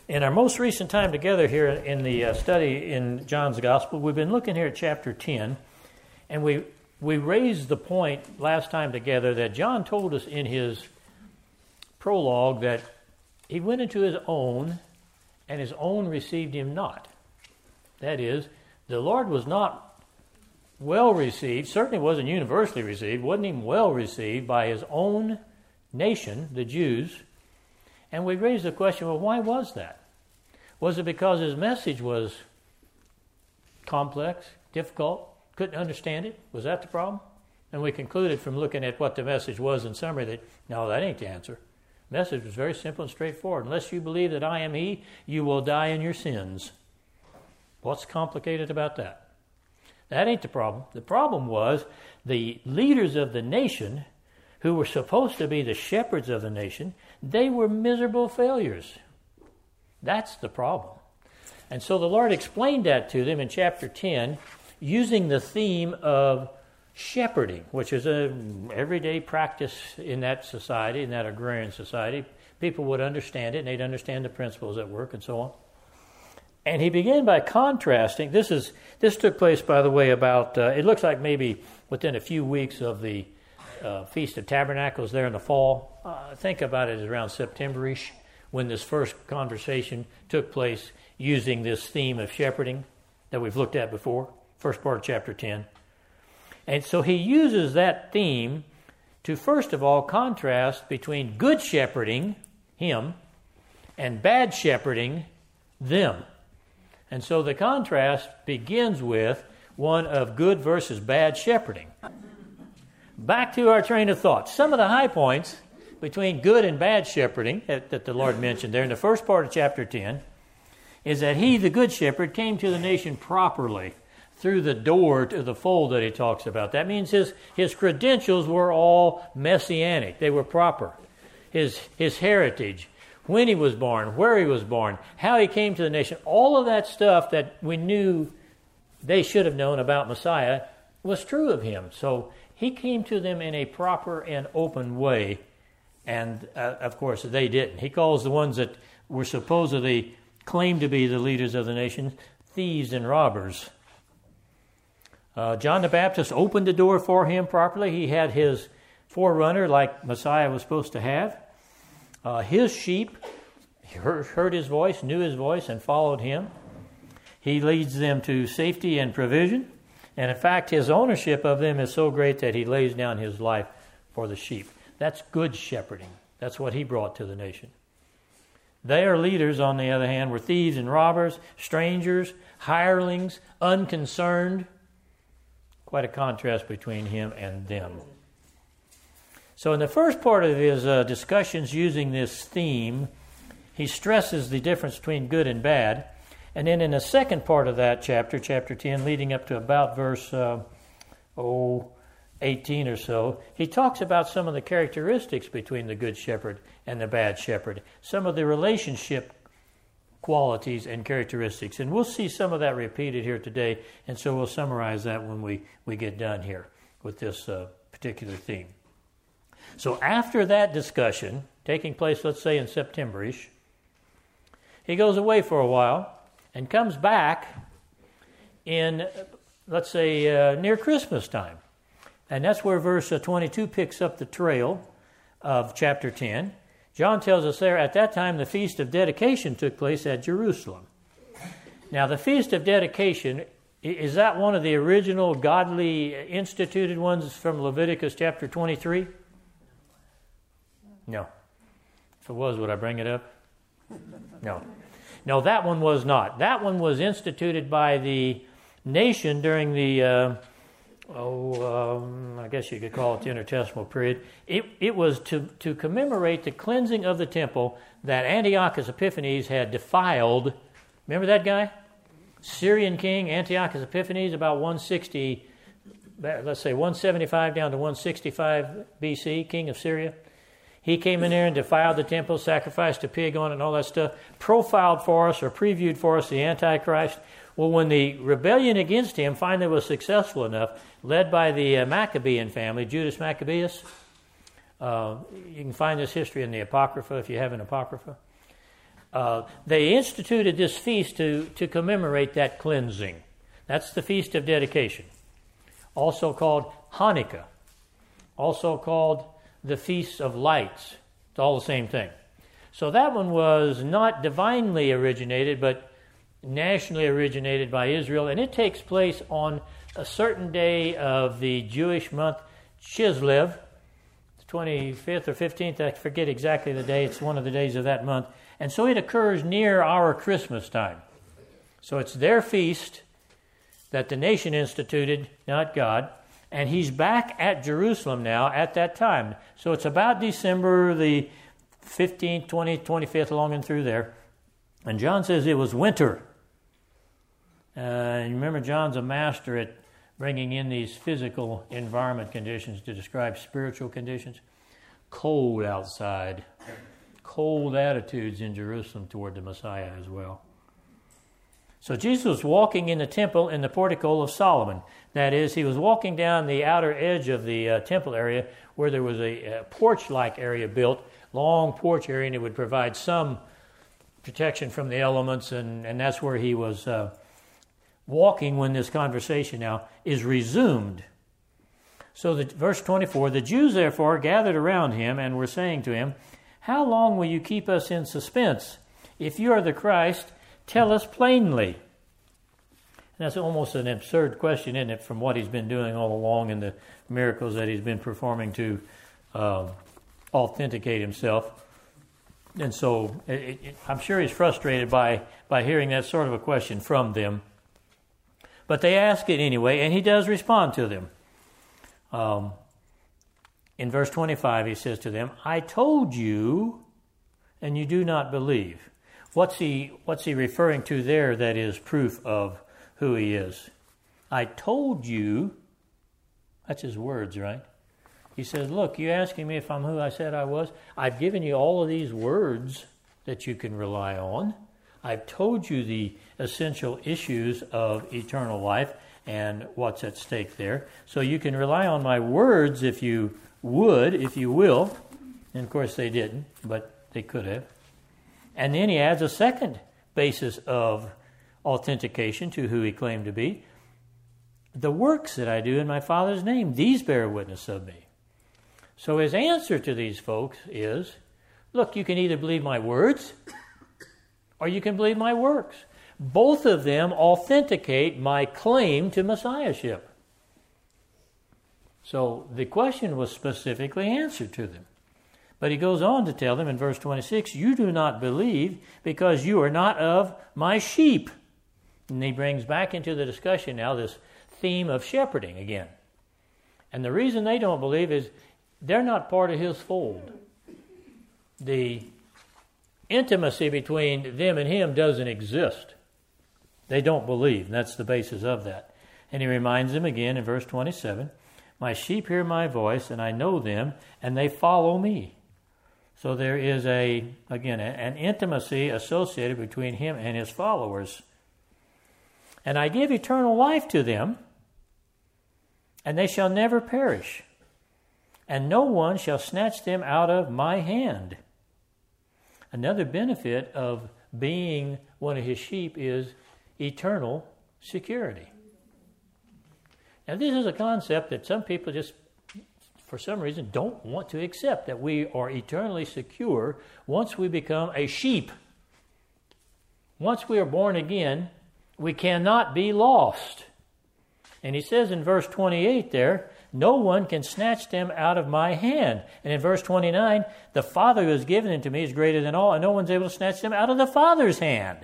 In our most recent time together here in the study in John's Gospel, we've been looking here at chapter 10, and we raised the point last time together that John told us in his prologue that he went into his own, and his own received him not. That is, the Lord was not well received, certainly wasn't universally received, wasn't even well received by his own nation, the Jews. And we raised the question, well, why was that? Was it because his message was complex, difficult, couldn't understand it? Was that the problem? And we concluded from looking at what the message was in summary that, no, that ain't the answer. The message was very simple and straightforward. Unless you believe that I am He, you will die in your sins. What's complicated about that? That ain't the problem. The problem was the leaders of the nation, who were supposed to be the shepherds of the nation, they were miserable failures. That's the problem. And so the Lord explained that to them in chapter 10 using the theme of shepherding, which is an everyday practice in that society, in that agrarian society. People would understand it, and they'd understand the principles at work and so on. And he began by contrasting. This took place, by the way, about, it looks like maybe within a few weeks of the Feast of Tabernacles there in the fall. Think about it as around September-ish when this first conversation took place using this theme of shepherding that we've looked at before, first part of chapter 10. And so he uses that theme to first of all contrast between good shepherding, him, and bad shepherding, them. And so the contrast begins with one of good versus bad shepherding. Back to our train of thought. Some of the high points between good and bad shepherding that the Lord mentioned there in the first part of chapter 10 is that He, the good shepherd, came to the nation properly through the door to the fold that he talks about. That means his credentials were all messianic. They were proper. His heritage, when he was born, where he was born, how he came to the nation, all of that stuff that we knew they should have known about Messiah was true of him. So he came to them in a proper and open way, and of course they didn't. He calls the ones that were supposedly claimed to be the leaders of the nation thieves and robbers. John the Baptist opened the door for him properly. He had his forerunner like Messiah was supposed to have. His sheep heard his voice, knew his voice, and followed him. He leads them to safety and provision. And in fact, his ownership of them is so great that he lays down his life for the sheep. That's good shepherding. That's what he brought to the nation. Their leaders, on the other hand, were thieves and robbers, strangers, hirelings, unconcerned. Quite a contrast between him and them. So in the first part of his discussions using this theme, he stresses the difference between good and bad. And then in the second part of that chapter, chapter 10, leading up to about verse 18 or so, he talks about some of the characteristics between the good shepherd and the bad shepherd, some of the relationship qualities and characteristics. And we'll see some of that repeated here today, and so we'll summarize that when we get done here with this particular theme. So after that discussion, taking place, let's say, in September-ish, he goes away for a while and comes back in, let's say, near Christmas time. And that's where verse 22 picks up the trail of chapter 10. John tells us there, at that time, the Feast of Dedication took place at Jerusalem. Now, the Feast of Dedication, is that one of the original godly instituted ones from Leviticus chapter 23? No. If it was, would I bring it up? No. No, that one was not. That one was instituted by the nation during the, I guess you could call it the intertestamental period. It was to commemorate the cleansing of the temple that Antiochus Epiphanes had defiled. Remember that guy? Syrian king Antiochus Epiphanes, about 160, let's say 175 down to 165 BC, king of Syria. He came in there and defiled the temple, sacrificed a pig on it and all that stuff, profiled for us or previewed for us the Antichrist. Well, when the rebellion against him finally was successful enough, led by the Maccabean family, Judas Maccabeus, you can find this history in the Apocrypha if you have an Apocrypha. they instituted this feast to commemorate that cleansing. That's the Feast of Dedication, also called Hanukkah, also called the Feast of Lights. It's all the same thing. So that one was not divinely originated, but nationally originated by Israel, and it takes place on a certain day of the Jewish month Chislev, the 25th or 15th, I forget exactly the day. It's one of the days of that month. And so it occurs near our Christmas time. So it's their feast that the nation instituted, not God. And he's back at Jerusalem now at that time. So it's about December the 15th, 20th, 25th, along and through there. And John says it was winter. You remember John's a master at bringing in these physical environment conditions to describe spiritual conditions. Cold outside. Cold attitudes in Jerusalem toward the Messiah as well. So Jesus was walking in the temple in the portico of Solomon. That is, he was walking down the outer edge of the temple area where there was a porch-like area built, long porch area, and it would provide some protection from the elements, and that's where he was walking when this conversation now is resumed. So verse 24, the Jews therefore gathered around him and were saying to him, how long will you keep us in suspense? If you are the Christ, tell us plainly. And that's almost an absurd question, isn't it, from what he's been doing all along and the miracles that he's been performing to authenticate himself. And so I'm sure he's frustrated by hearing that sort of a question from them. But they ask it anyway, and he does respond to them. In verse 25, he says to them, I told you, and you do not believe. What's he referring to there that is proof of who he is? I told you, that's his words, right? He says, look, you asking me if I'm who I said I was? I've given you all of these words that you can rely on. I've told you the essential issues of eternal life and what's at stake there. So you can rely on my words if you would, if you will. And of course they didn't, but they could have. And then he adds a second basis of authentication to who he claimed to be. The works that I do in my Father's name, these bear witness of me. So his answer to these folks is, look, you can either believe my words or you can believe my works. Both of them authenticate my claim to messiahship. So the question was specifically answered to them. But he goes on to tell them in verse 26, you do not believe because you are not of my sheep. And he brings back into the discussion now this theme of shepherding again. And the reason they don't believe is they're not part of his fold. The intimacy between them and him doesn't exist. They don't believe, and that's the basis of that. And he reminds them again in verse 27, my sheep hear my voice, and I know them, and they follow me. So there is an intimacy associated between him and his followers. And I give eternal life to them, and they shall never perish, and no one shall snatch them out of my hand. Another benefit of being one of his sheep is eternal security. Now, this is a concept that some people just, for some reason, don't want to accept, that we are eternally secure once we become a sheep. Once we are born again, we cannot be lost. And he says in verse 28 there, no one can snatch them out of my hand. And in verse 29, the Father who has given them to me is greater than all, and no one's able to snatch them out of the Father's hand.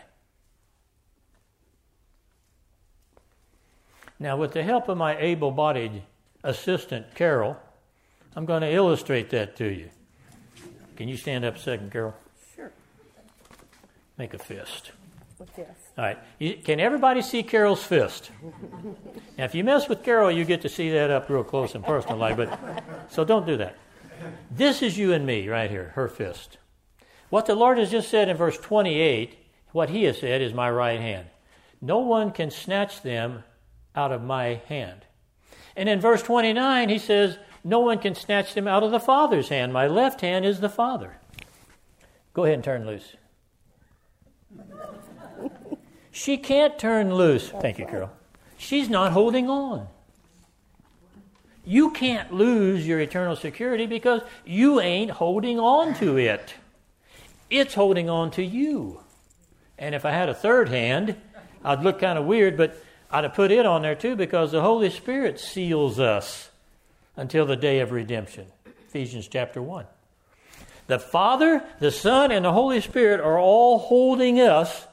Now, with the help of my able-bodied assistant, Carol, I'm going to illustrate that to you. Can you stand up a second, Carol? Sure. Make a fist. What's this? All right. Can everybody see Carol's fist? Now, if you mess with Carol, you get to see that up real close and personal, so don't do that. This is you and me right here, her fist. What the Lord has just said in verse 28, what he has said is my right hand. No one can snatch them out of my hand. And in verse 29, he says, no one can snatch them out of the Father's hand. My left hand is the Father. Go ahead and turn loose. She can't turn loose. Thank you, Carol. She's not holding on. You can't lose your eternal security because you ain't holding on to it. It's holding on to you. And if I had a third hand, I'd look kind of weird, but I'd have put it on there too, because the Holy Spirit seals us until the day of redemption. Ephesians chapter 1. The Father, the Son, and the Holy Spirit are all holding us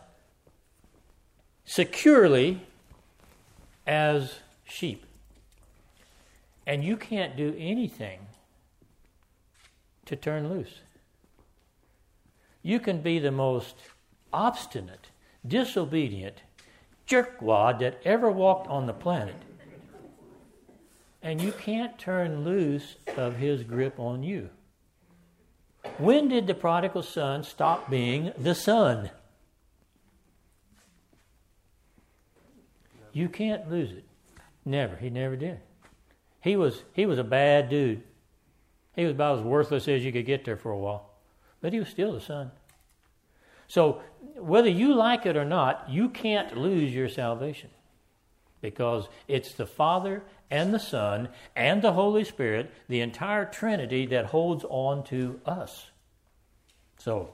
securely as sheep. And you can't do anything to turn loose. You can be the most obstinate, disobedient jerkwad that ever walked on the planet, and you can't turn loose of his grip on you. When did the prodigal son stop being the son? You can't lose it. Never. He never did. He was a bad dude. He was about as worthless as you could get there for a while. But he was still the son. So whether you like it or not, you can't lose your salvation. Because it's the Father and the Son and the Holy Spirit, the entire Trinity, that holds on to us. So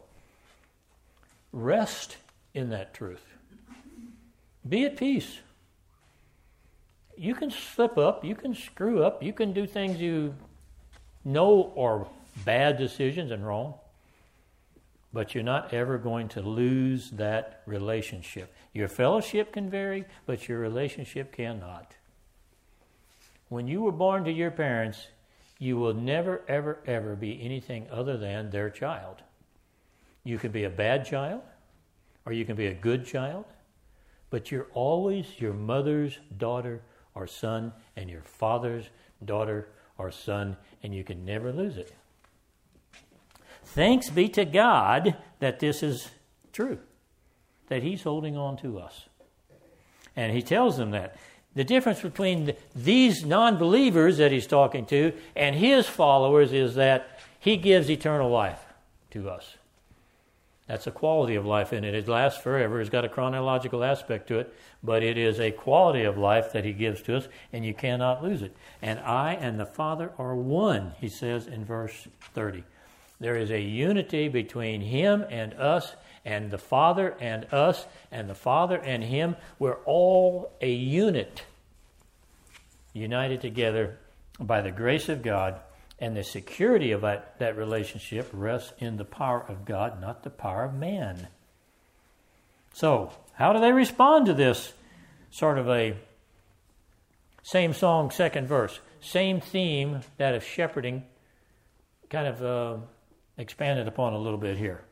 rest in that truth. Be at peace. You can slip up, you can screw up, you can do things you know are bad decisions and wrong, but you're not ever going to lose that relationship. Your fellowship can vary, but your relationship cannot. When you were born to your parents, you will never, ever, ever be anything other than their child. You can be a bad child, or you can be a good child, but you're always your mother's daughter or son, and your father's daughter or son, and you can never lose it. Thanks be to God that this is true, that he's holding on to us. And he tells them that. The difference between these non-believers that he's talking to and his followers is that he gives eternal life to us. That's a quality of life in it. It lasts forever. It's got a chronological aspect to it, but it is a quality of life that he gives to us, and you cannot lose it. And I and the Father are one, he says in verse 30. There is a unity between him and us, and the Father and us, and the Father and him. We're all a unit, united together by the grace of God. And the security of that relationship rests in the power of God, not the power of man. So, how do they respond to this sort of a same song, second verse? Same theme, that of shepherding, kind of expanded upon a little bit here.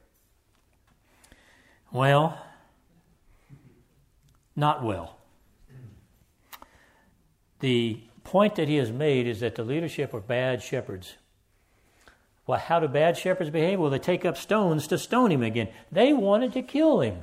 Well, not well. The point that he has made is that the leadership are bad shepherds. Well, how do bad shepherds behave? Well, they take up stones to stone him again. They wanted to kill him.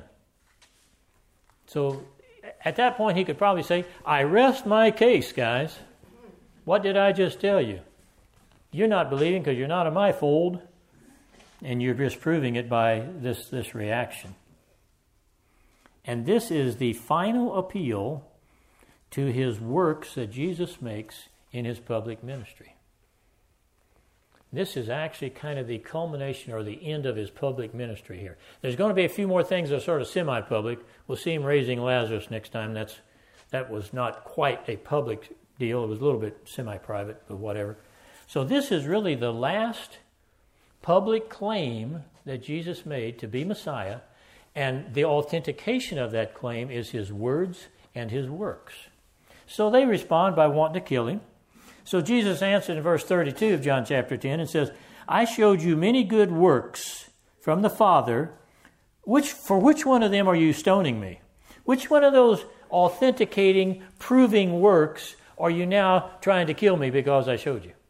So at that point he could probably say, I rest my case, guys. What did I just tell you? You're not believing because you're not in my fold, and you're just proving it by this reaction. And this is the final appeal to his works that Jesus makes in his public ministry. This is actually kind of the culmination or the end of his public ministry here. There's going to be a few more things that are sort of semi-public. We'll see him raising Lazarus next time. That was not quite a public deal. It was a little bit semi-private, but whatever. So this is really the last public claim that Jesus made to be Messiah, and the authentication of that claim is his words and his works. So they respond by wanting to kill him. So Jesus answered in verse 32 of John chapter 10 and says, I showed you many good works from the Father. For which one of them are you stoning me? Which one of those authenticating, proving works are you now trying to kill me because I showed you?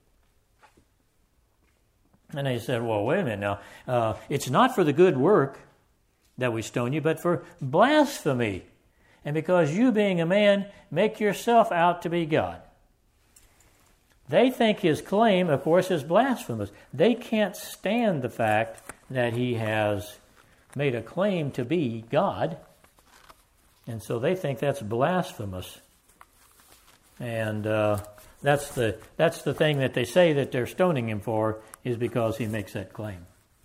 And they said, well, wait a minute now. It's not for the good work that we stone you, but for blasphemy. And because you, being a man, make yourself out to be God. They think his claim, of course, is blasphemous. They can't stand the fact that he has made a claim to be God. And so they think that's blasphemous. And that's the thing that they say that they're stoning him for, is because he makes that claim.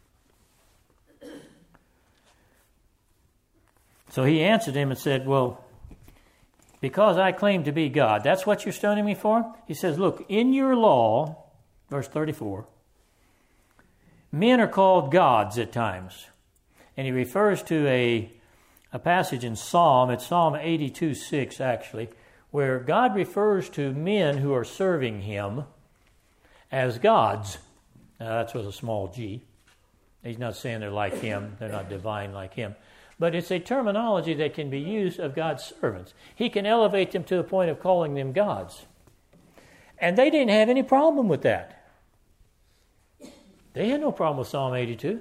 So he answered him and said, well, because I claim to be God, that's what you're stoning me for? He says, look, in your law, verse 34, men are called gods at times. And he refers to a passage in Psalm, it's Psalm 82:6 actually, where God refers to men who are serving him as gods. Now that's with a small g. He's not saying they're like him, they're not divine like him. But it's a terminology that can be used of God's servants. He can elevate them to the point of calling them gods. And they didn't have any problem with that. They had no problem with Psalm 82.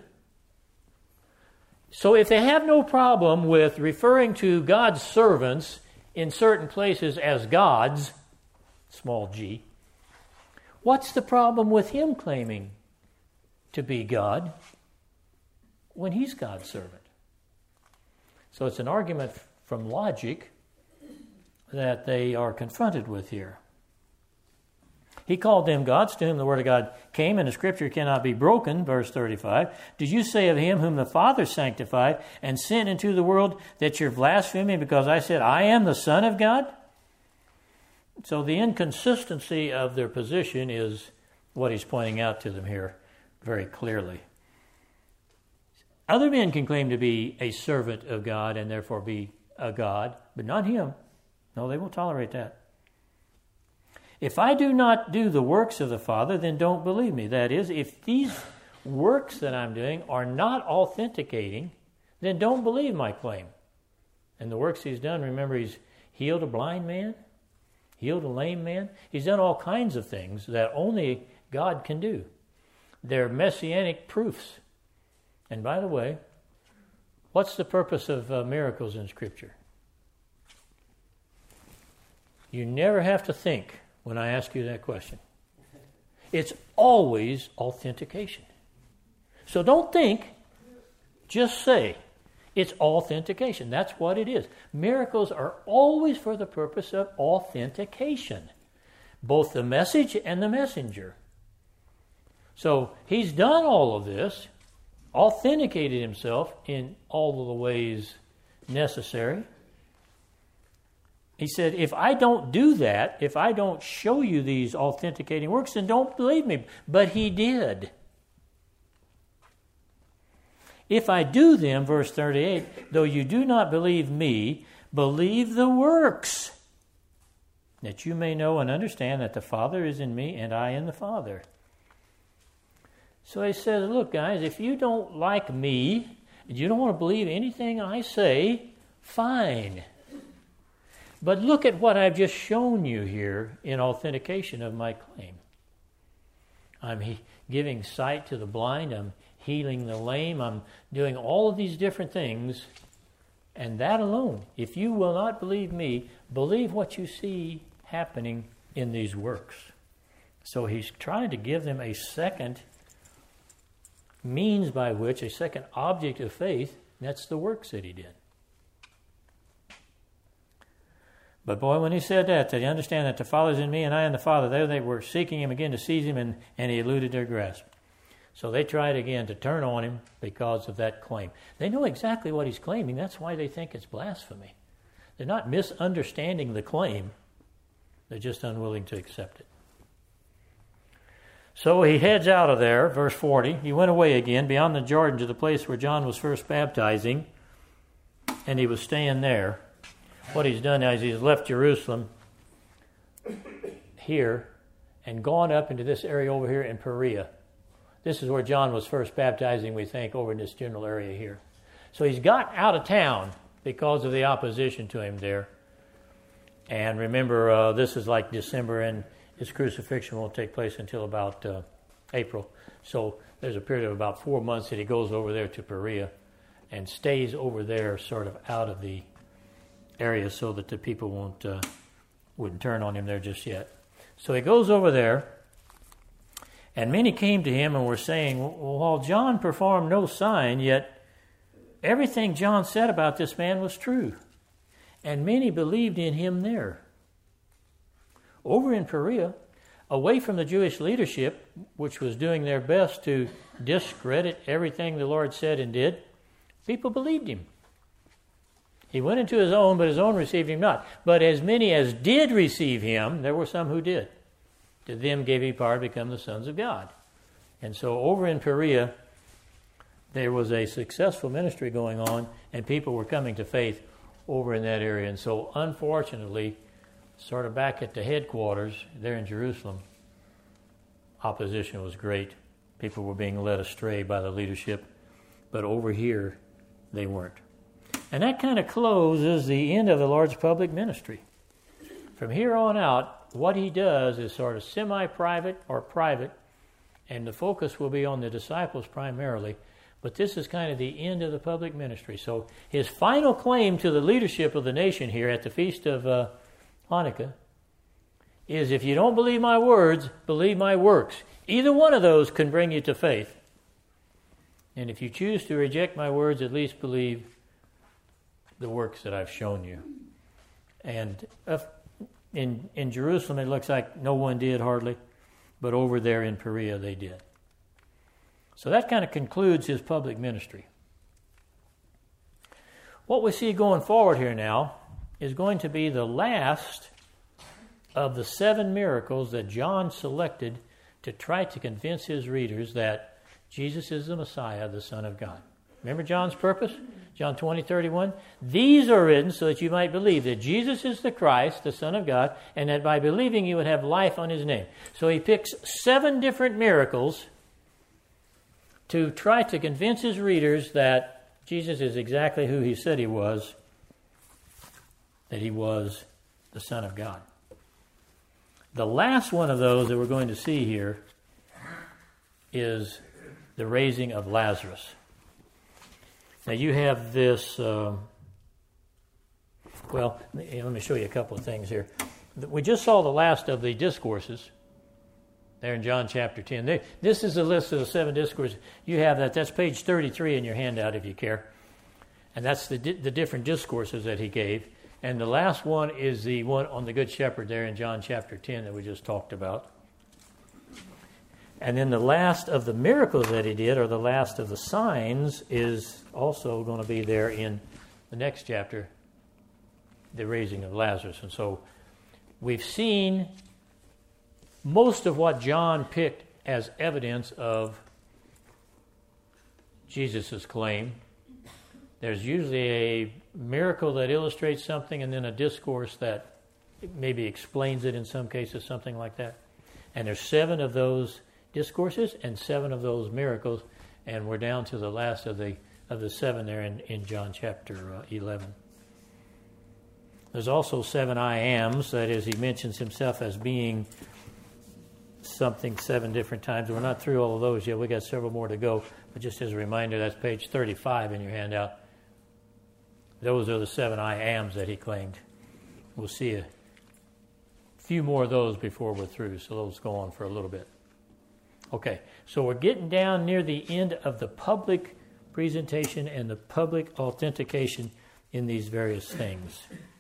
So if they have no problem with referring to God's servants in certain places as gods, small g, what's the problem with him claiming to be God when he's God's servant? So it's an argument from logic that they are confronted with here. He called them gods, to whom the word of God came, and the scripture cannot be broken, verse 35. Did you say of him whom the Father sanctified and sent into the world that you're blaspheming because I said, I am the Son of God? So the inconsistency of their position is what he's pointing out to them here very clearly. Other men can claim to be a servant of God and therefore be a God, but not him. No, they won't tolerate that. If I do not do the works of the Father, then don't believe me. That is, if these works that I'm doing are not authenticating, then don't believe my claim. And the works he's done, remember, he's healed a blind man, healed a lame man. He's done all kinds of things that only God can do. They're messianic proofs. And by the way, what's the purpose of miracles in Scripture? You never have to think when I ask you that question. It's always authentication. So don't think, just say. It's authentication. That's what it is. Miracles are always for the purpose of authentication, both the message and the messenger. So he's done all of this, authenticated himself in all of the ways necessary. He said, if I don't do that, if I don't show you these authenticating works, then don't believe me. But he did. If I do them, verse 38, though you do not believe me, believe the works, that you may know and understand that the Father is in me and I in the Father. So he says, look, guys, if you don't like me, and you don't want to believe anything I say, fine. But look at what I've just shown you here in authentication of my claim. I'm giving sight to the blind. I'm healing the lame. I'm doing all of these different things. And that alone, if you will not believe me, believe what you see happening in these works. So he's trying to give them a second means by which, a second object of faith, that's the works that he did. But boy, when he said that they understand that the Father's in me and I in the Father, there they were seeking him again to seize him, and he eluded their grasp. So they tried again to turn on him because of that claim. They know exactly what he's claiming. That's why they think it's blasphemy. They're not misunderstanding the claim. They're just unwilling to accept it. So he heads out of there, verse 40. He went away again beyond the Jordan to the place where John was first baptizing, and he was staying there. What he's done now is he's left Jerusalem here and gone up into this area over here in Perea. This is where John was first baptizing, we think, over in this general area here. So he's got out of town because of the opposition to him there. And remember, this is like December, and his crucifixion won't take place until about April. So there's a period of about 4 months that he goes over there to Perea and stays over there sort of out of the area so that the people wouldn't turn on him there just yet. So he goes over there, and many came to him and were saying, well, while John performed no sign, yet everything John said about this man was true. and many believed in him there. Over in Perea, away from the Jewish leadership, which was doing their best to discredit everything the Lord said and did, people believed him. He went into his own, but his own received him not. But as many as did receive him, there were some who did. To them gave he power to become the sons of God. And so over in Perea, there was a successful ministry going on, and people were coming to faith over in that area. And so unfortunately, sort of back at the headquarters there in Jerusalem, opposition was great. People were being led astray by the leadership. But over here, they weren't. And that kind of closes the end of the Lord's public ministry. From here on out, what he does is sort of semi-private or private, and the focus will be on the disciples primarily. But this is kind of the end of the public ministry. So his final claim to the leadership of the nation here at the Feast of Hanukkah is, if you don't believe my words, believe my works. Either one of those can bring you to faith. And if you choose to reject my words, at least believe the works that I've shown you. And in Jerusalem, it looks like no one did hardly, but over there in Perea, they did. So that kind of concludes his public ministry. What we see going forward here now is going to be the last of the 7 miracles that John selected to try to convince his readers that Jesus is the Messiah, the Son of God. Remember John's purpose? John 20:31. These are written so that you might believe that Jesus is the Christ, the Son of God, and that by believing you would have life on his name. So he picks 7 different miracles to try to convince his readers that Jesus is exactly who he said he was, that he was the Son of God. The last one of those that we're going to see here is the raising of Lazarus. Now you have this, let me show you a couple of things here. We just saw the last of the discourses there in John chapter 10. This is a list of the 7 discourses. You have that. That's page 33 in your handout if you care. And that's the different discourses that he gave. And the last one is the one on the Good Shepherd there in John chapter 10 that we just talked about. And then the last of the miracles that he did, or the last of the signs, is also going to be there in the next chapter, the raising of Lazarus. And so we've seen most of what John picked as evidence of Jesus' claim. There's usually a miracle that illustrates something, and then a discourse that maybe explains it in some cases, something like that. And there's 7 of those discourses and 7 of those miracles, and we're down to the last of the 7 there in John chapter 11. There's also 7 I ams, that is, he mentions himself as being something 7 different times. We're not through all of those yet. We got several more to go, but just as a reminder, that's page 35 in your handout. Those are the 7 I ams that he claimed. We'll see a few more of those before we're through, so those go on for a little bit. Okay, so we're getting down near the end of the public presentation and the public authentication in these various things.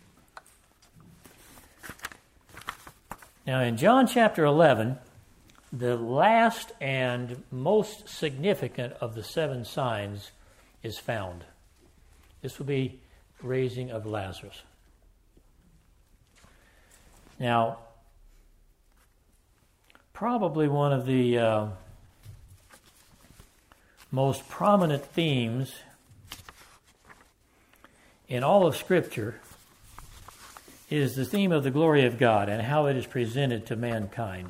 Now in John chapter 11, the last and most significant of the 7 signs is found. This will be raising of Lazarus. Now, probably one of the most prominent themes in all of Scripture is the theme of the glory of God and how it is presented to mankind.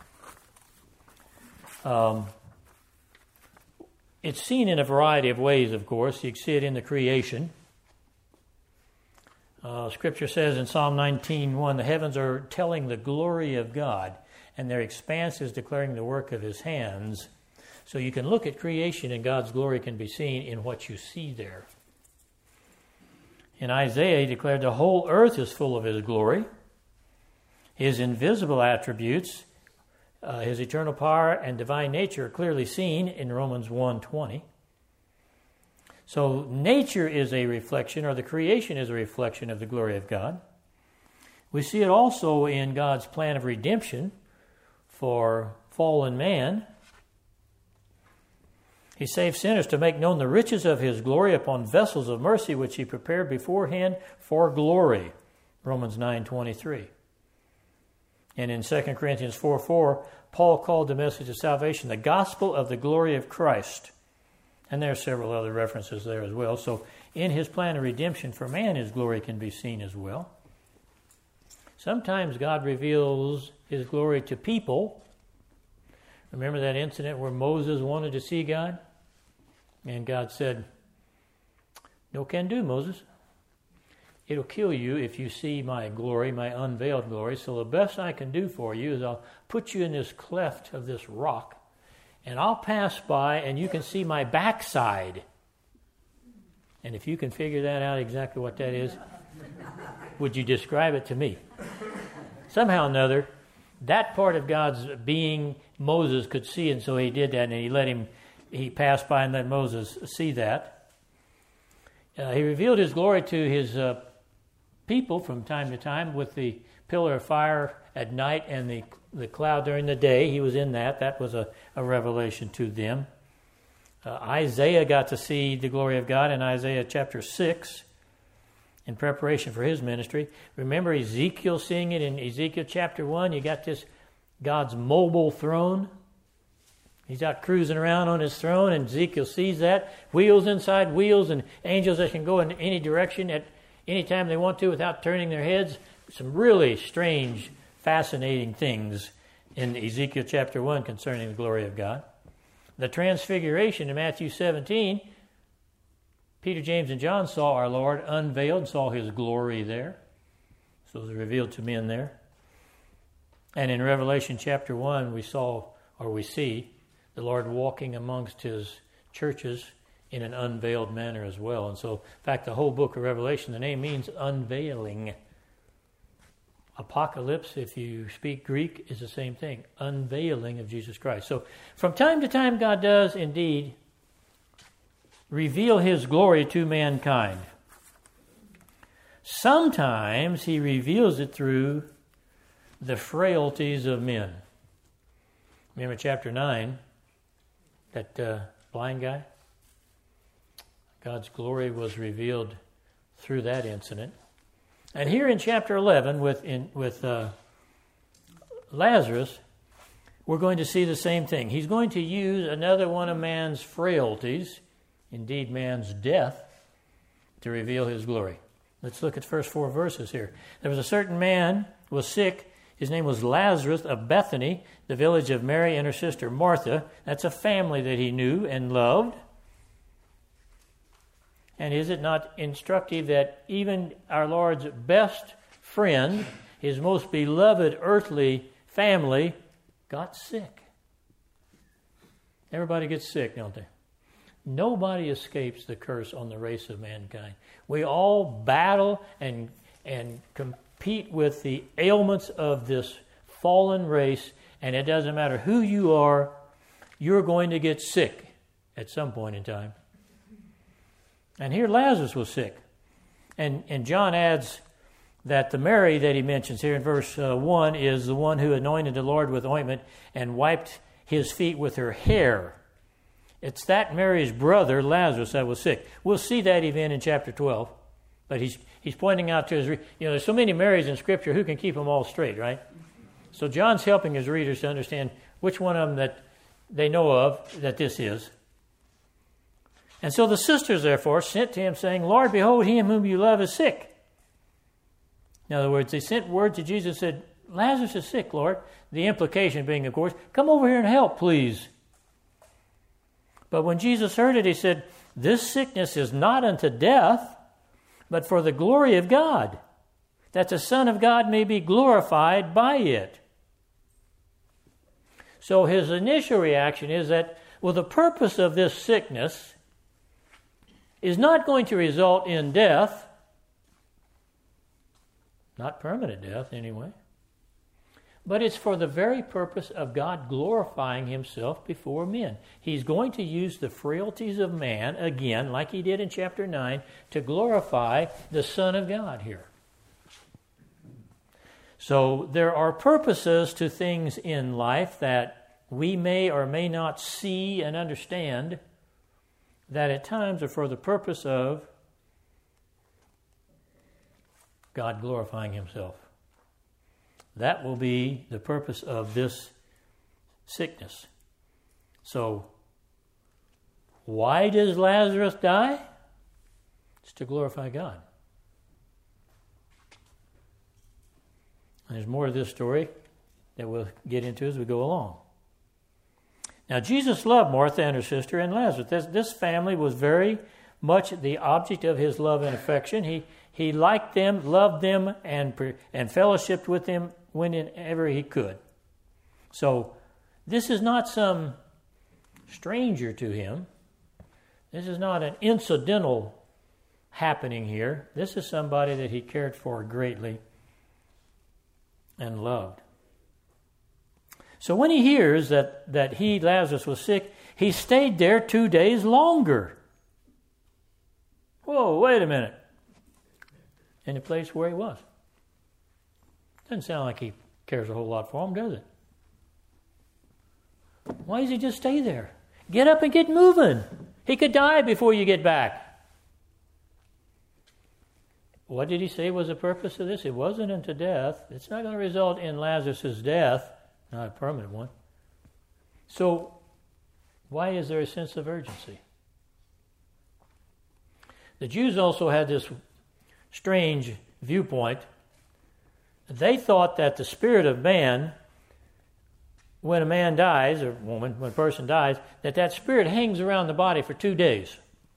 It's seen in a variety of ways, of course. You can see it in the creation. Scripture says in Psalm 19:1, the heavens are telling the glory of God, and their expanse is declaring the work of his hands. So you can look at creation, and God's glory can be seen in what you see there. In Isaiah, he declared the whole earth is full of his glory. His invisible attributes, his eternal power and divine nature, are clearly seen in Romans 1:20. So nature is a reflection, or the creation is a reflection of the glory of God. We see it also in God's plan of redemption for fallen man. He saved sinners to make known the riches of his glory upon vessels of mercy, which he prepared beforehand for glory. Romans 9:23. And in 2 Corinthians 4:4, Paul called the message of salvation the gospel of the glory of Christ. And there are several other references there as well. So in his plan of redemption for man, his glory can be seen as well. Sometimes God reveals his glory to people. Remember that incident where Moses wanted to see God? And God said, "No can do, Moses. It'll kill you if you see my glory, my unveiled glory. So the best I can do for you is I'll put you in this cleft of this rock, and I'll pass by and you can see my backside. And if you can figure that out exactly what that is, would you describe it to me?" Somehow or another, that part of God's being Moses could see, and so he did that, and he passed by and let Moses see that. He revealed his glory to his people from time to time with the pillar of fire at night and the cloud during the day. He was in that. That was a revelation to them. Isaiah got to see the glory of God in Isaiah chapter 6 in preparation for his ministry. Remember Ezekiel seeing it in Ezekiel chapter 1? You got this God's mobile throne. He's out cruising around on his throne, and Ezekiel sees that. Wheels inside wheels, and angels that can go in any direction at any time they want to without turning their heads. Some really strange, fascinating things in Ezekiel chapter 1 concerning the glory of God. The transfiguration in Matthew 17, Peter, James, and John saw our Lord unveiled, saw his glory there. So it was revealed to men there. And in Revelation chapter 1, we see the Lord walking amongst his churches in an unveiled manner as well. And so, in fact, the whole book of Revelation, the name means unveiling. Apocalypse, if you speak Greek, is the same thing, unveiling of Jesus Christ. So from time to time, God does indeed reveal his glory to mankind. Sometimes he reveals it through the frailties of men. Remember chapter 9, that blind guy? God's glory was revealed through that incident. And here in chapter 11 with Lazarus, we're going to see the same thing. He's going to use another one of man's frailties, indeed man's death, to reveal his glory. Let's look at the first 4 verses here. There was a certain man who was sick. His name was Lazarus of Bethany, the village of Mary and her sister Martha. That's a family that he knew and loved. And is it not instructive that even our Lord's best friend, his most beloved earthly family, got sick? Everybody gets sick, don't they? Nobody escapes the curse on the race of mankind. We all battle and compete with the ailments of this fallen race, and it doesn't matter who you are, you're going to get sick at some point in time. And here Lazarus was sick. And John adds that the Mary that he mentions here in verse 1 is the one who anointed the Lord with ointment and wiped his feet with her hair. It's that Mary's brother, Lazarus, that was sick. We'll see that event in chapter 12. But he's pointing out to his... there's so many Marys in Scripture, who can keep them all straight, right? So John's helping his readers to understand which one of them that they know of that this is. And so the sisters, therefore, sent to him, saying, "Lord, behold, him whom you love is sick." In other words, they sent word to Jesus, said, "Lazarus is sick, Lord." The implication being, of course, "Come over here and help, please." But when Jesus heard it, he said, "This sickness is not unto death, but for the glory of God, that the Son of God may be glorified by it." So his initial reaction is that, well, the purpose of this sickness is not going to result in death, not permanent death anyway, but it's for the very purpose of God glorifying himself before men. He's going to use the frailties of man, again, like he did in chapter 9, to glorify the Son of God here. So there are purposes to things in life that we may or may not see and understand, that at times are for the purpose of God glorifying himself. That will be the purpose of this sickness. So, why does Lazarus die? It's to glorify God. And there's more of this story that we'll get into as we go along. Now, Jesus loved Martha and her sister and Lazarus. This family was very much the object of his love and affection. He liked them, loved them, and fellowshiped with them whenever he could. So, this is not some stranger to him. This is not an incidental happening here. This is somebody that he cared for greatly and loved. So when he hears that Lazarus, was sick, he stayed there 2 days longer. Whoa, wait a minute. In the place where he was. Doesn't sound like he cares a whole lot for him, does it? Why does he just stay there? Get up and get moving. He could die before you get back. What did he say was the purpose of this? It wasn't unto death. It's not going to result in Lazarus' death, not a permanent one. So, why is there a sense of urgency? The Jews also had this strange viewpoint. They thought that the spirit of man, when a man dies, or woman, when a person dies, that spirit hangs around the body for 2 days.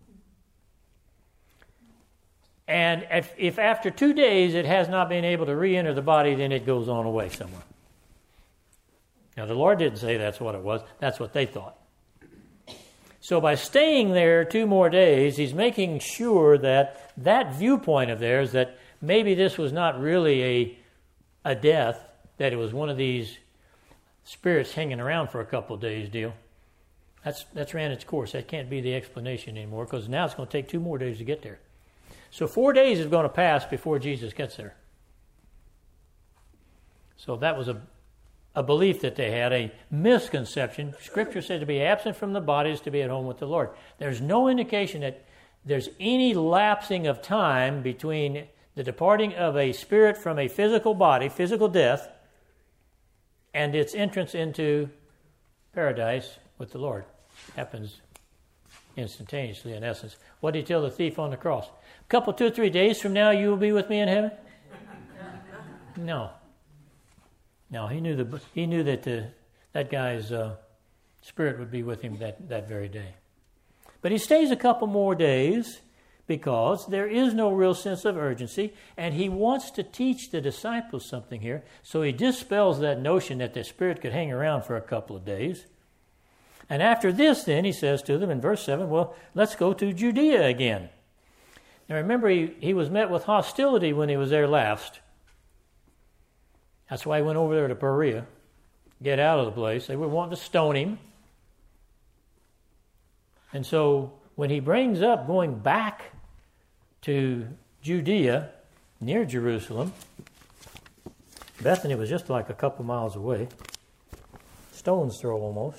And if after 2 days it has not been able to re-enter the body, then it goes on away somewhere. Now, the Lord didn't say that's what it was. That's what they thought. So by staying there 2 more days, he's making sure that viewpoint of theirs, that maybe this was not really a death, that it was one of these spirits hanging around for a couple of days deal. That's ran its course. That can't be the explanation anymore, because now it's going to take 2 more days to get there. So 4 days is going to pass before Jesus gets there. So that was a belief that they had, a misconception. Scripture said to be absent from the body is to be at home with the Lord. There's no indication that there's any lapsing of time between the departing of a spirit from a physical body, physical death, and its entrance into paradise with the Lord. Happens instantaneously, in essence. What did he tell the thief on the cross? A couple, 2 or 3 days from now, you will be with me in heaven? No. No, he knew that that guy's spirit would be with him that very day. But he stays a couple more days because there is no real sense of urgency, and he wants to teach the disciples something here. So he dispels that notion that the spirit could hang around for a couple of days. And after this, then, he says to them in verse 7, well, let's go to Judea again. Now remember, he was met with hostility when he was there last. That's why he went over there to Perea, get out of the place. They were wanting to stone him. And so when he brings up going back to Judea, near Jerusalem, Bethany was just like a couple miles away. Stone's throw almost.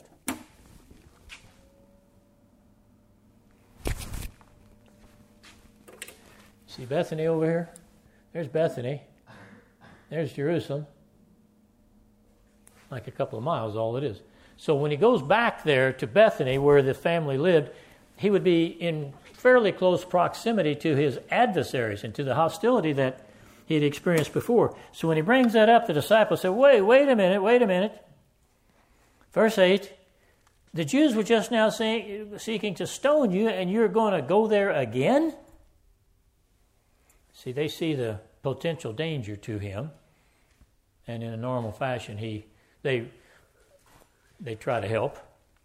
See Bethany over here? There's Bethany. There's Jerusalem. Like a couple of miles, all it is. So when he goes back there to Bethany, where the family lived, he would be in fairly close proximity to his adversaries and to the hostility that he had experienced before. So when he brings that up, the disciples say, wait a minute. Verse 8, the Jews were just now seeking to stone you, and you're going to go there again? See, they see the potential danger to him, and in a normal fashion, they try to help.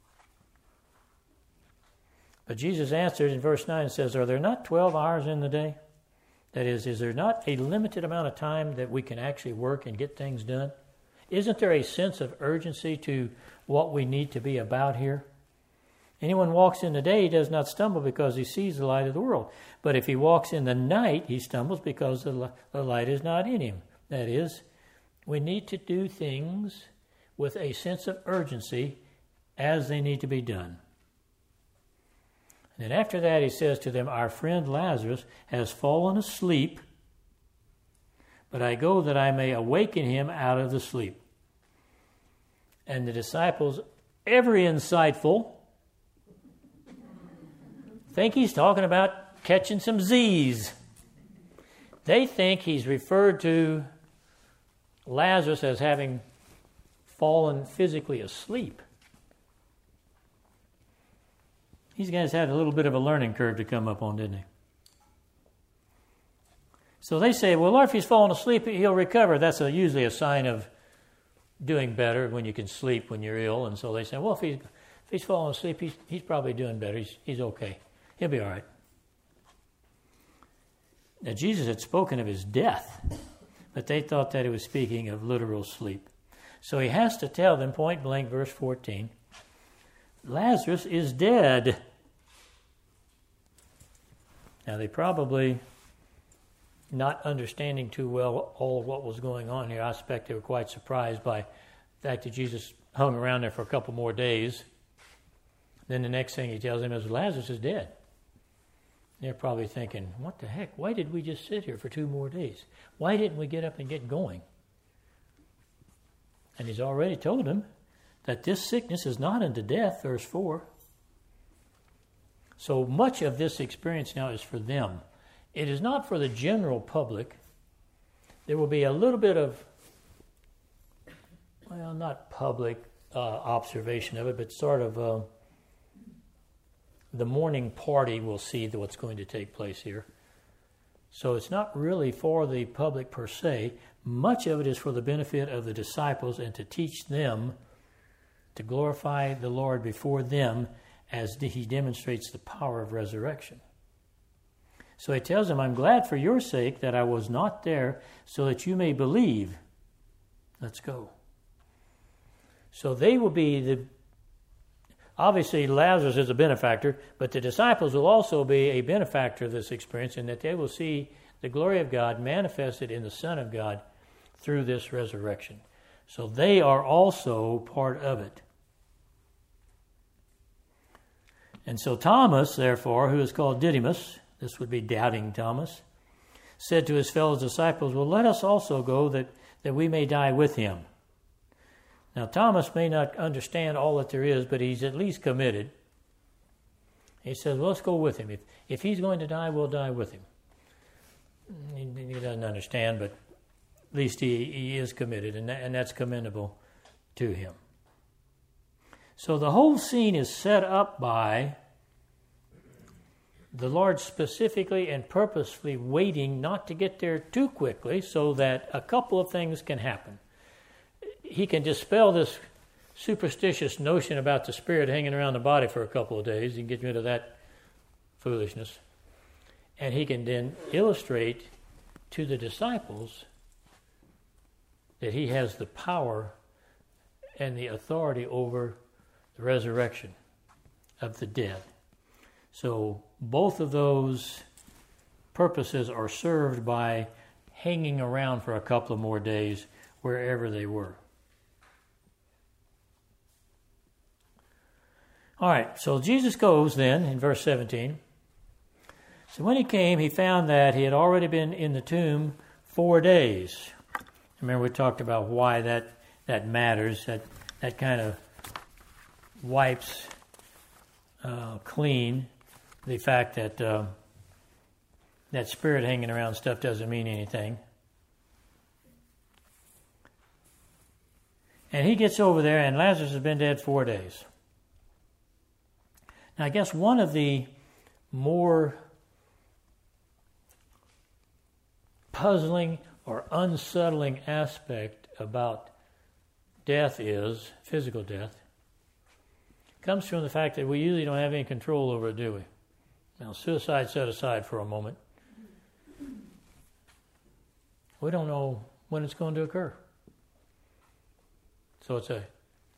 But Jesus answered in verse 9 and says, are there not 12 hours in the day? That is there not a limited amount of time that we can actually work and get things done? Isn't there a sense of urgency to what we need to be about here? Anyone walks in the day, he does not stumble because he sees the light of the world. But if he walks in the night, he stumbles because the light is not in him. That is, we need to do things with a sense of urgency as they need to be done. And then after that, he says to them, our friend Lazarus has fallen asleep, but I go that I may awaken him out of the sleep. And the disciples, ever insightful, think he's talking about catching some Z's. They think he's referred to Lazarus as having fallen physically asleep. These guys had a little bit of a learning curve to come up on, didn't they? So they say, well, Lord, if he's fallen asleep, he'll recover. That's usually a sign of doing better when you can sleep when you're ill. And so they say, well, if he's fallen asleep, he's probably doing better. He's okay. He'll be all right. Now, Jesus had spoken of his death, but they thought that he was speaking of literal sleep. So he has to tell them, point blank, verse 14, Lazarus is dead. Now, they probably, not understanding too well all of what was going on here, I suspect they were quite surprised by the fact that Jesus hung around there for a couple more days. Then the next thing he tells them is Lazarus is dead. They're probably thinking, what the heck? Why did we just sit here for 2 more days? Why didn't we get up and get going? And he's already told them that this sickness is not unto death, verse 4. So much of this experience now is for them. It is not for the general public. There will be a little bit of, well, not public observation of it, but sort of the morning party will see what's going to take place here. So it's not really for the public per se. Much of it is for the benefit of the disciples and to teach them to glorify the Lord before them as he demonstrates the power of resurrection. So he tells them, I'm glad for your sake that I was not there so that you may believe. Let's go. So they will be obviously Lazarus is a benefactor, but the disciples will also be a benefactor of this experience in that they will see the glory of God manifested in the Son of God through this resurrection. So they are also part of it. And so Thomas, therefore, who is called Didymus, this would be doubting Thomas, said to his fellow disciples, well, let us also go that we may die with him. Now, Thomas may not understand all that there is, but he's at least committed. He says, well, let's go with him. If he's going to die, we'll die with him. He doesn't understand, but at least he is committed, and that's commendable to him. So the whole scene is set up by the Lord specifically and purposefully waiting not to get there too quickly so that a couple of things can happen. He can dispel this superstitious notion about the spirit hanging around the body for a couple of days. He can get rid of that foolishness. And he can then illustrate to the disciples that he has the power and the authority over the resurrection of the dead. So both of those purposes are served by hanging around for a couple of more days wherever they were. All right, so Jesus goes then in verse 17. So when he came, he found that he had already been in the tomb 4 days. Remember we talked about why that matters, that kind of wipes clean the fact that that spirit hanging around stuff doesn't mean anything. And he gets over there, and Lazarus has been dead 4 days. Now, I guess one of the more puzzling or unsettling aspect about death is, physical death, comes from the fact that we usually don't have any control over it, do we? Now, suicide set aside for a moment. We don't know when it's going to occur. So it's an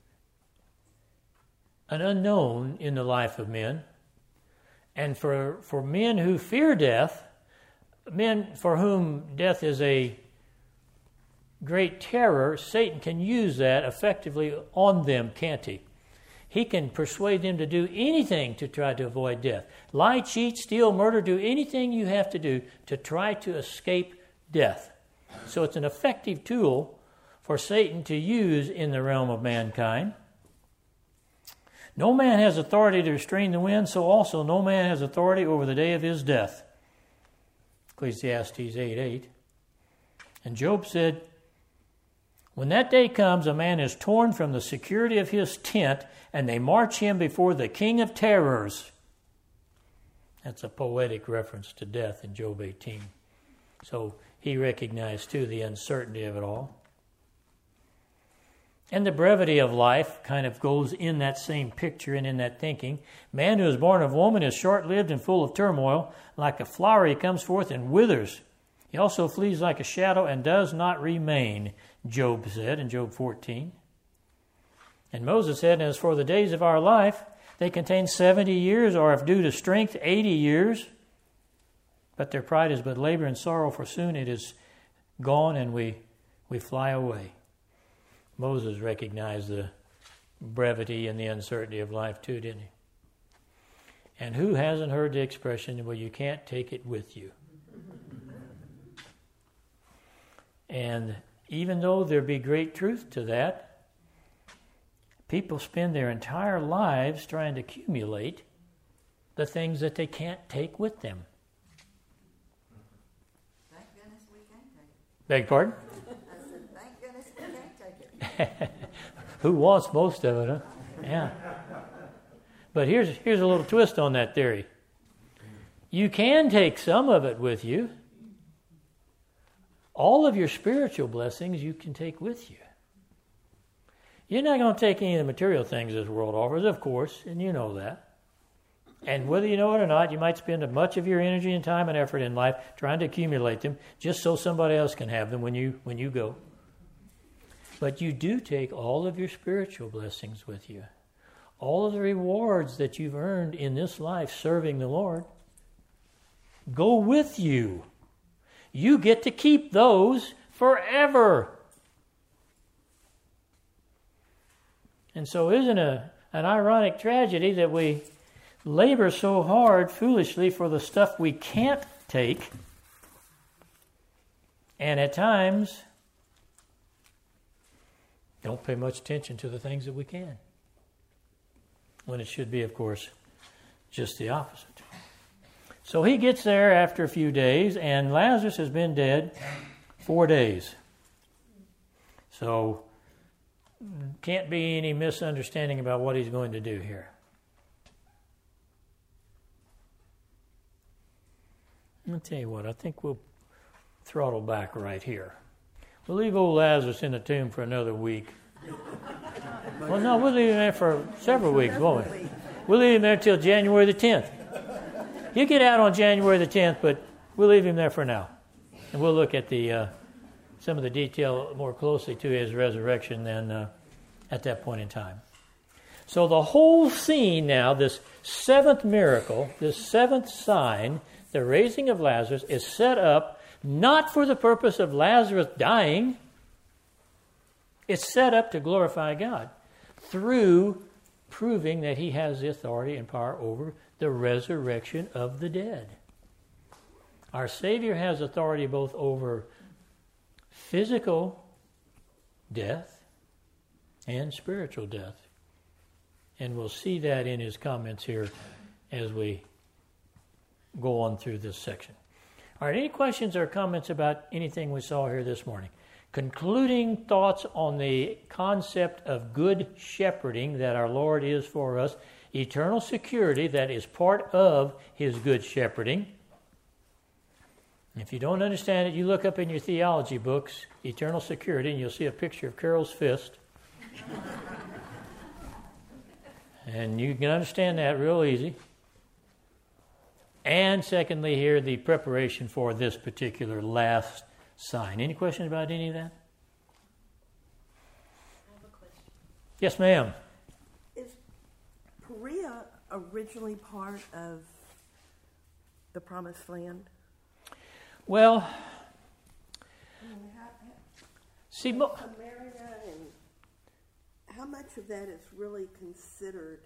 unknown in the life of men. And for men who fear death, men for whom death is a great terror, Satan can use that effectively on them, can't he? He can persuade them to do anything to try to avoid death. Lie, cheat, steal, murder, do anything you have to do to try to escape death. So it's an effective tool for Satan to use in the realm of mankind. No man has authority to restrain the wind, so also no man has authority over the day of his death. Ecclesiastes 8:8. And Job said, when that day comes, a man is torn from the security of his tent, and they march him before the king of terrors. That's a poetic reference to death in Job 18. So he recognized, too, the uncertainty of it all. And the brevity of life kind of goes in that same picture and in that thinking. Man who is born of woman is short-lived and full of turmoil. Like a flower he comes forth and withers. He also flees like a shadow and does not remain, Job said in Job 14. And Moses said, as for the days of our life, they contain 70 years, or if due to strength, 80 years. But their pride is but labor and sorrow, for soon it is gone and we fly away. Moses recognized the brevity and the uncertainty of life too, didn't he? And who hasn't heard the expression, well, you can't take it with you? And even though there be great truth to that, people spend their entire lives trying to accumulate the things that they can't take with them. Thank goodness we can't take it. Beg pardon? I said, thank goodness we can't take it. Who wants most of it, huh? Yeah. But here's a little twist on that theory. You can take some of it with you. All of your spiritual blessings you can take with you. You're not going to take any of the material things this world offers, of course, and you know that. And whether you know it or not, you might spend much of your energy and time and effort in life trying to accumulate them just so somebody else can have them when you go. But you do take all of your spiritual blessings with you. All of the rewards that you've earned in this life serving the Lord go with you. You get to keep those forever. And so isn't it an ironic tragedy that we labor so hard foolishly for the stuff we can't take, and at times don't pay much attention to the things that we can, when it should be, of course, just the opposite. So he gets there after a few days, and Lazarus has been dead 4 days. So can't be any misunderstanding about what he's going to do here. I'll tell you what, I think we'll throttle back right here. We'll leave old Lazarus in the tomb for another week. Well, no, we'll leave him there for several weeks, won't we? We'll leave him there until January the 10th. He'll get out on January the 10th, but we'll leave him there for now. And we'll look at some of the detail more closely to his resurrection than at that point in time. So the whole scene now, this seventh miracle, this seventh sign, the raising of Lazarus, is set up not for the purpose of Lazarus dying. It's set up to glorify God through proving that he has the authority and power over the resurrection of the dead. Our Savior has authority both over physical death and spiritual death. And we'll see that in his comments here as we go on through this section. All right, any questions or comments about anything we saw here this morning? Concluding thoughts on the concept of good shepherding that our Lord is for us, eternal security that is part of his good shepherding. If you don't understand it, you look up in your theology books, eternal security, and you'll see a picture of Carol's fist. And you can understand that real easy. And secondly, here, the preparation for this particular last sign. Any questions about any of that? I have a question. Yes, ma'am. Is Perea originally part of the Promised Land? Well, see, Samaria, and how much of that is really considered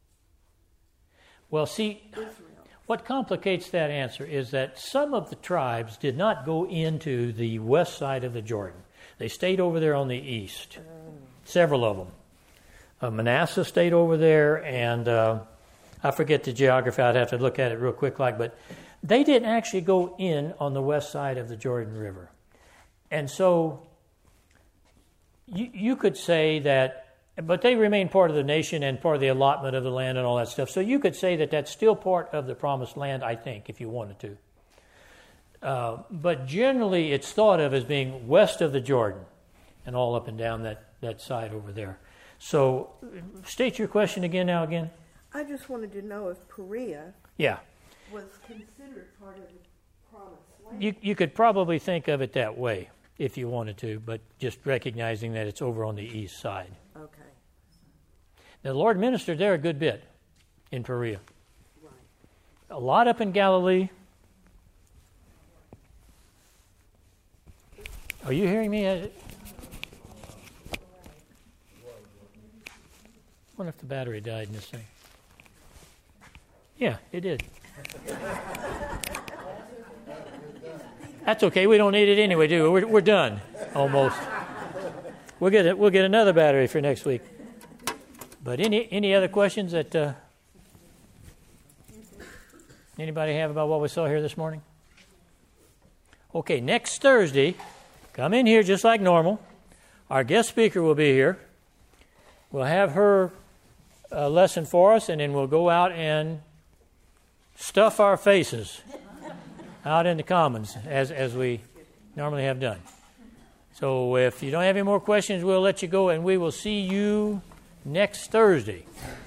Israel? What complicates that answer is that some of the tribes did not go into the west side of the Jordan. They stayed over there on the east, several of them. Manasseh stayed over there, and I forget the geography. I'd have to look at it real quick, but they didn't actually go in on the west side of the Jordan River. And so you could say that, but they remain part of the nation and part of the allotment of the land and all that stuff. So you could say that that's still part of the Promised Land, I think, if you wanted to. But generally it's thought of as being west of the Jordan and all up and down that side over there. So state your question again. I just wanted to know if Perea was considered part of the Promised Land. You could probably think of it that way if you wanted to, but just recognizing that it's over on the east side. Okay. Now, the Lord ministered there a good bit in Perea. Right. A lot up in Galilee. Are you hearing me? I wonder if the battery died in this thing. Yeah, it did. That's okay. We don't need it anyway, do we? We're done, almost. We'll get another battery for next week. But any other questions that anybody have about what we saw here this morning? Okay, next Thursday, come in here just like normal. Our guest speaker will be here. We'll have her lesson for us, and then we'll go out and stuff our faces out in the commons as we normally have done. So if you don't have any more questions, we'll let you go, and we will see you next Thursday.